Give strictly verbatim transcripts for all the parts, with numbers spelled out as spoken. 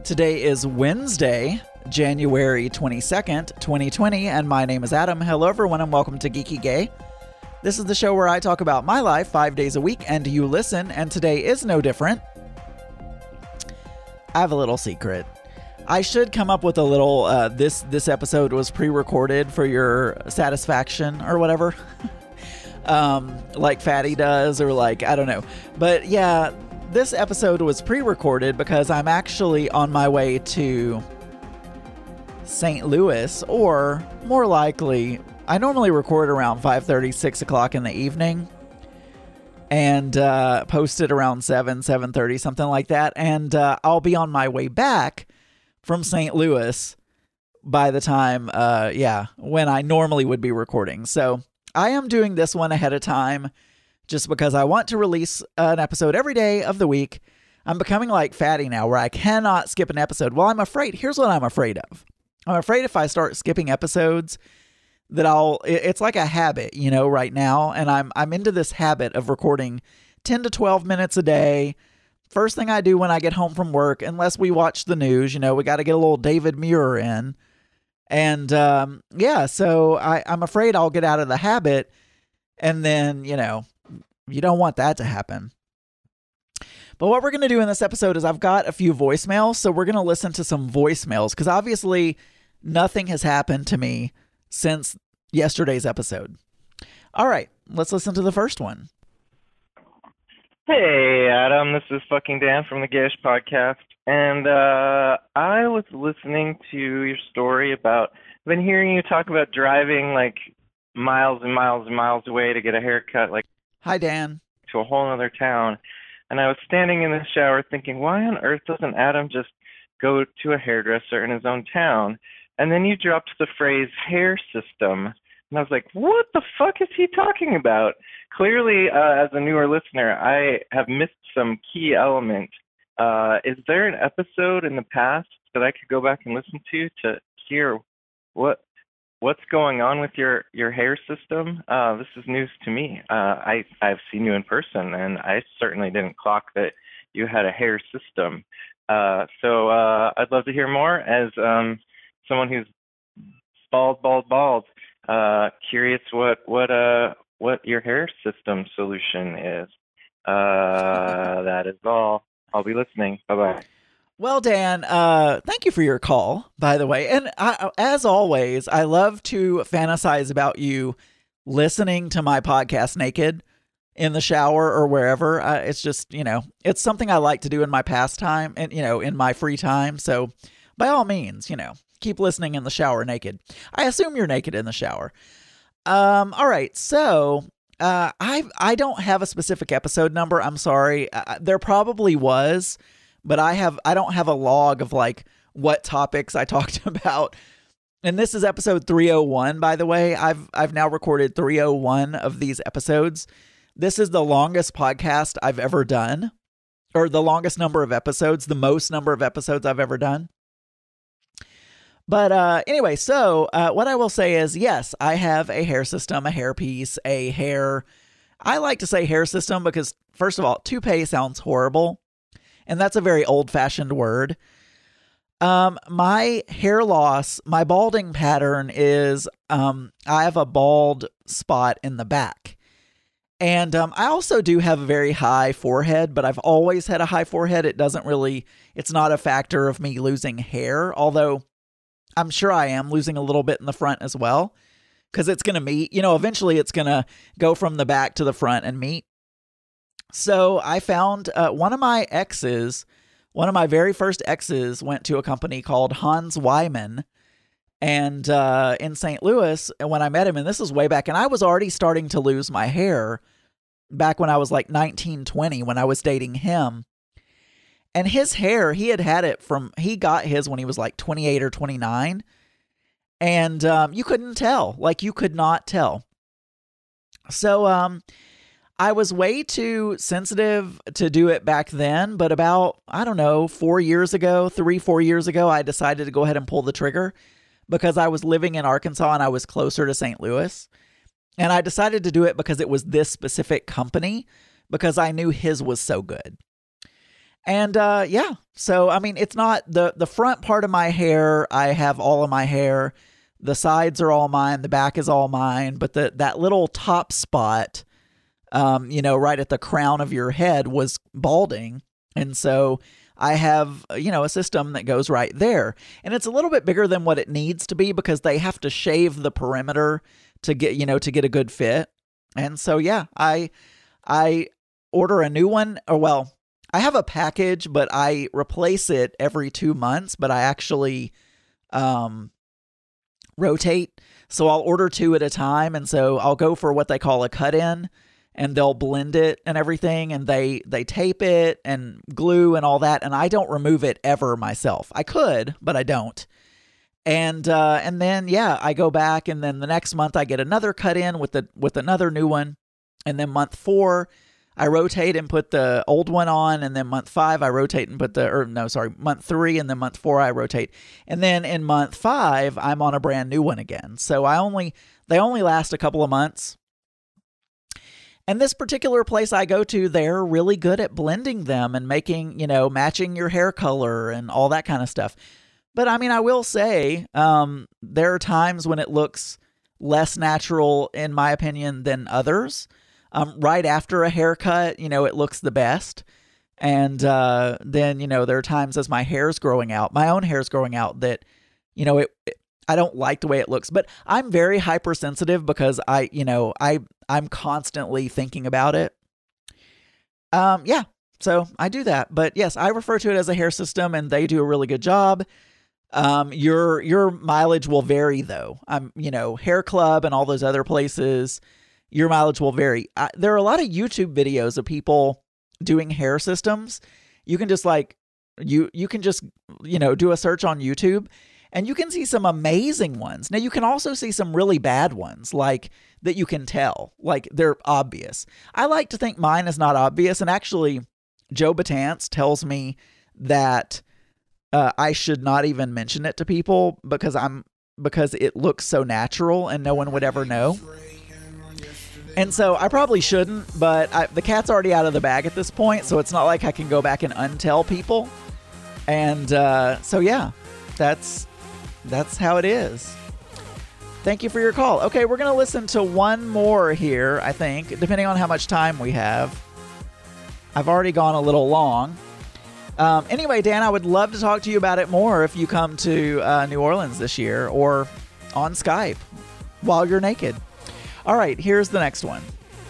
Today is Wednesday, January twenty-second, twenty twenty, and my name is Adam. Hello, everyone, and welcome to Geeky Gay. This is the show where I talk about my life five days a week, and you listen, and today is no different. I have a little secret. I should come up with a little, uh, this, this episode was pre-recorded for your satisfaction, or whatever. um, like Fatty does, or like, I don't know. But yeah, this episode was pre-recorded because I'm actually on my way to Saint Louis, or more likely, I normally record around five thirty, six o'clock in the evening, and uh, post it around seven, seven thirty, something like that, and uh, I'll be on my way back from Saint Louis by the time, uh, yeah, when I normally would be recording. So I am doing this one ahead of time, just because I want to release an episode every day of the week. I'm becoming like Fatty now, where I cannot skip an episode. Well, I'm afraid. Here's what I'm afraid of. I'm afraid if I start skipping episodes, that I'll. It's like a habit, you know, right now, and I'm I'm into this habit of recording ten to twelve minutes a day. First thing I do when I get home from work, unless we watch the news, you know, we got to get a little David Muir in, and um, yeah, so I, I'm afraid I'll get out of the habit, and then you know. You don't want that to happen. But what we're going to do in this episode is I've got a few voicemails, so we're going to listen to some voicemails, because obviously nothing has happened to me since yesterday's episode. All right, let's listen to the first one. Hey, Adam, this is fucking Dan from the Gayish Podcast, and uh, I was listening to your story about, I've been hearing you talk about driving like miles and miles and miles away to get a haircut, like Hi, Dan. To a whole other town. And I was standing in the shower thinking, why on earth doesn't Adam just go to a hairdresser in his own town? And then you dropped the phrase hair system. And I was like, what the fuck is he talking about? Clearly, uh, as a newer listener, I have missed some key element. Uh, is there an episode in the past that I could go back and listen to to hear what what's going on with your, your hair system? Uh, this is news to me. Uh, I, I've seen you in person, and I certainly didn't clock that you had a hair system. Uh, so uh, I'd love to hear more as um, someone who's bald, bald, bald. Uh, curious what what uh what your hair system solution is. Uh, that is all. I'll be listening. Bye-bye. Well, Dan, uh, thank you for your call, by the way. And I, as always, I love to fantasize about you listening to my podcast naked in the shower or wherever. Uh, it's just, you know, it's something I like to do in my pastime and, you know, in my free time. So by all means, you know, keep listening in the shower naked. I assume you're naked in the shower. Um, all right. So uh, I I don't have a specific episode number. I'm sorry. Uh, there probably was. But I have I don't have a log of like what topics I talked about. And this is episode three oh one, by the way. I've I've now recorded three oh one of these episodes. This is the longest podcast I've ever done, or the longest number of episodes, the most number of episodes I've ever done. But uh, anyway, so uh, what I will say is, yes, I have a hair system, a hair piece, a hair. I like to say hair system because, first of all, toupee sounds horrible. And that's a very old-fashioned word. Um, my hair loss, my balding pattern is um, I have a bald spot in the back. And um, I also do have a very high forehead, but I've always had a high forehead. It doesn't really, it's not a factor of me losing hair, although I'm sure I am losing a little bit in the front as well, because it's going to meet, you know, eventually it's going to go from the back to the front and meet. So I found uh, one of my exes, one of my very first exes went to a company called Hans Wyman and uh, in Saint Louis. And when I met him, and this is way back, and I was already starting to lose my hair back when I was like nineteen, twenty, when I was dating him. And his hair, he had had it from, he got his when he was like twenty-eight or twenty-nine. And um, you couldn't tell, like you could not tell. So, um, I was way too sensitive to do it back then, but about, I don't know, four years ago, three, four years ago, I decided to go ahead and pull the trigger because I was living in Arkansas and I was closer to Saint Louis. And I decided to do it because it was this specific company, because I knew his was so good. And uh, yeah, so I mean, it's not the the front part of my hair. I have all of my hair. The sides are all mine. The back is all mine. But the that little top spot, um, you know, right at the crown of your head was balding, and so I have, you know, a system that goes right there, and it's a little bit bigger than what it needs to be because they have to shave the perimeter to get, you know, to get a good fit. And so yeah, I I order a new one, or well. I have a package, but I replace it every two months, but I actually um, rotate. So I'll order two at a time. And so I'll go for what they call a cut-in, and they'll blend it and everything. And they, they tape it and glue and all that. And I don't remove it ever myself. I could, but I don't. And uh, and then, yeah, I go back, and then the next month I get another cut-in with the with another new one. And then month four, I rotate and put the old one on, and then month five, I rotate and put the, or no, sorry, month three, and then month four, I rotate. And then in month five, I'm on a brand new one again. So I only, they only last a couple of months. And this particular place I go to, they're really good at blending them and making, you know, matching your hair color and all that kind of stuff. But I mean, I will say, um, there are times when it looks less natural, in my opinion, than others. Um, right after a haircut, you know, it looks the best. And uh, then, you know, there are times as my hair's growing out, my own hair's growing out, that, you know, it, it I don't like the way it looks. But I'm very hypersensitive because I, you know, I, I'm constantly thinking about it. Um, yeah, so I do that. But yes, I refer to it as a hair system, and they do a really good job. Um, your your mileage will vary, though. I'm, you know, Hair Club and all those other places, your mileage will vary. I, there are a lot of YouTube videos of people doing hair systems. You can just like, you, you can just, you know, do a search on YouTube, and you can see some amazing ones. Now, you can also see some really bad ones, like that you can tell, like they're obvious. I like to think mine is not obvious. And actually, Joe Batance tells me that uh, I should not even mention it to people because I'm, because it looks so natural and no one would ever know. And so I probably shouldn't, but I, the cat's already out of the bag at this point, so it's not like I can go back and untell people. And uh, so, yeah, that's that's how it is. Thank you for your call. Okay, we're going to listen to one more here, I think, depending on how much time we have. I've already gone a little long. Um, anyway, Dan, I would love to talk to you about it more if you come to uh, New Orleans this year, or on Skype while you're naked. All right, here's the next one.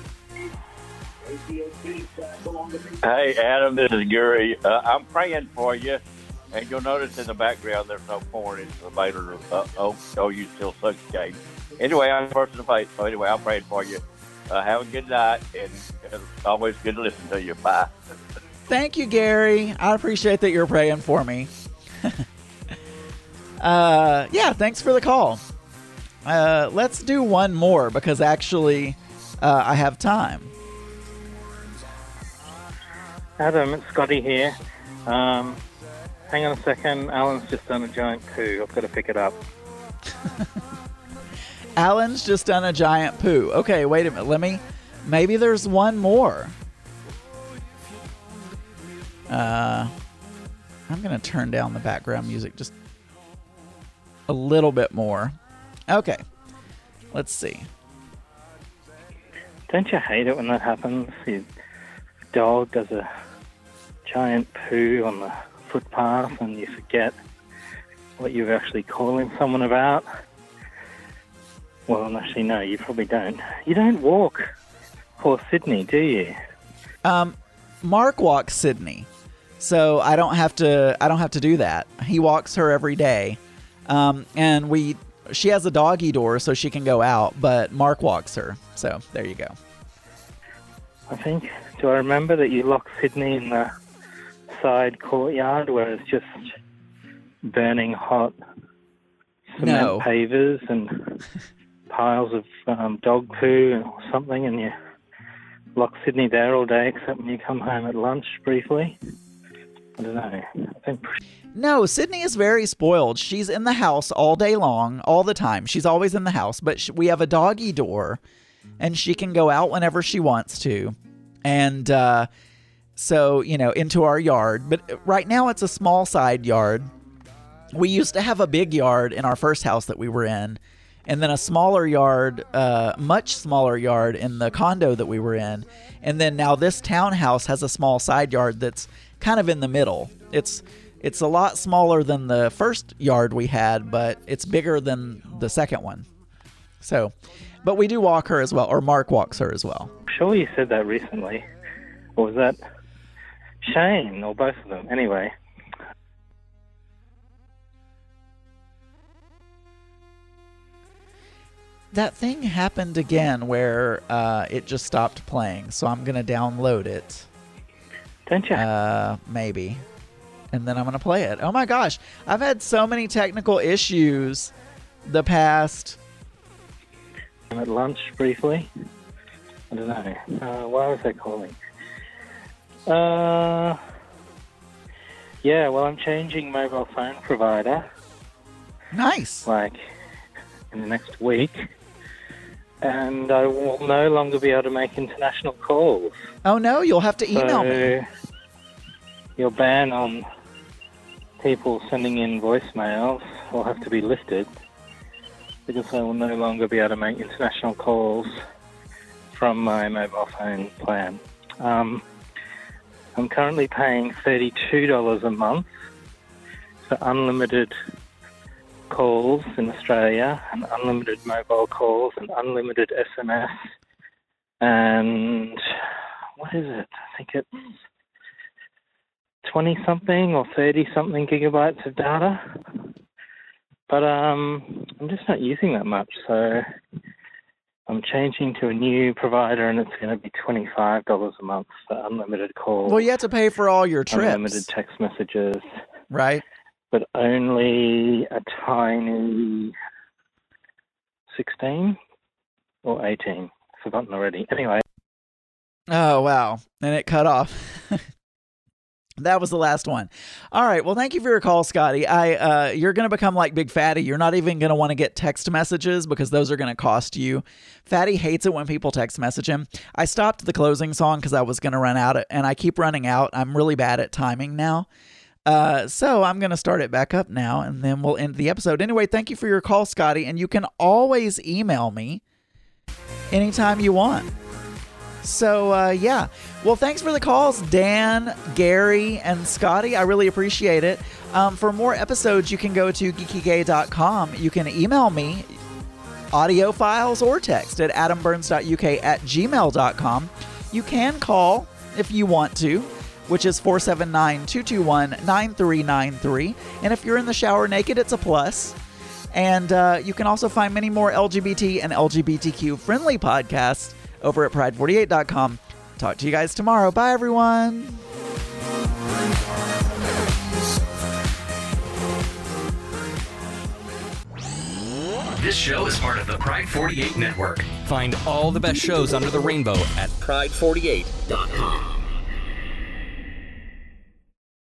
Hey, Adam, this is Gary. Uh, I'm praying for you, and you'll notice in the background there's no porn in the later. Uh, oh, oh, you still suffocate. Anyway, I'm a person of faith, so anyway, I'm praying for you. Uh, have a good night, and it's always good to listen to you. Bye. Thank you, Gary. I appreciate that you're praying for me. uh, yeah, thanks for the call. Uh, let's do one more because actually uh, I have time. Adam, it's Scotty here. Um, hang on a second. Alan's just done a giant poo. I've got to pick it up. Alan's just done a giant poo. Okay, wait a minute. Let me... Maybe there's one more. Uh, I'm going to turn down the background music just a little bit more. Okay, let's see. Don't you hate it when that happens? Your dog does a giant poo on the footpath and you forget what you're actually calling someone about. Well, actually, no, you probably don't. You don't walk poor Sydney, do you? Um, Mark walks Sydney, so I don't have to. I don't have to do that. He walks her every day, um, and we. She has a doggy door, so she can go out, but Mark walks her. So there you go. I think. Do I remember that you locked Sydney in the side courtyard where it's just burning hot cement No. pavers and piles of um, dog poo or something, and you lock Sydney there all day except when you come home at lunch briefly? I don't know. I think pretty- No, Sydney is very spoiled. She's in the house all day long, all the time. She's always in the house, but sh- we have a doggy door, and she can go out whenever she wants to. And uh, So, you know, into our yard. But right now it's a small side yard. We used to have a big yard in our first house that we were in, and then a smaller yard, uh, much smaller yard in the condo that we were in. And then now this townhouse has a small side yard that's kind of in the middle. It's it's a lot smaller than the first yard we had, but it's bigger than the second one. So, but we do walk her as well, or Mark walks her as well. I'm sure you said that recently. Or was that Shane, or both of them? Anyway. That thing happened again where uh, it just stopped playing, so I'm going to download it. Don't you? Uh, maybe. And then I'm going to play it. Oh my gosh. I've had so many technical issues the past... I'm at lunch briefly. I don't know. Uh, why was they calling? Uh, yeah, well, I'm changing mobile phone provider. Nice. Like, in the next week. And I will no longer be able to make international calls. Oh no, you'll have to email so, me. Your ban on people sending in voicemails will have to be lifted, because I will no longer be able to make international calls from my mobile phone plan. Um, I'm currently paying thirty-two dollars a month for unlimited calls in Australia, and unlimited mobile calls, and unlimited S M S, and what is it? I think it's twenty something or thirty something gigabytes of data. But um, I'm just not using that much, so I'm changing to a new provider, and it's going to be twenty-five dollars a month for unlimited calls. Well, you have to pay for all your trips. Unlimited text messages. Right. But only a tiny sixteen or eighteen. Forgotten already. Anyway. Oh, wow. And it cut off. That was the last one. All right. Well, thank you for your call, Scotty. I uh, you're going to become like Big Fatty. You're not even going to want to get text messages because those are going to cost you. Fatty hates it when people text message him. I stopped the closing song because I was going to run out, and I keep running out. I'm really bad at timing now. Uh, so I'm going to start it back up now, and then we'll end the episode. Anyway, thank you for your call, Scotty, and you can always email me anytime you want. So, uh, yeah. Well, thanks for the calls, Dan, Gary, and Scotty. I really appreciate it. Um, for more episodes, you can go to geeky gay dot com. You can email me audio files or text at adam burns dot u k at gmail dot com. You can call if you want to, which is four seven nine, two two one, nine three nine three. And if you're in the shower naked, it's a plus. And uh, you can also find many more L G B T and L G B T Q friendly podcasts over at pride forty-eight dot com. Talk to you guys tomorrow. Bye, everyone. This show is part of the Pride forty-eight Network. Find all the best shows under the rainbow at pride forty-eight dot com.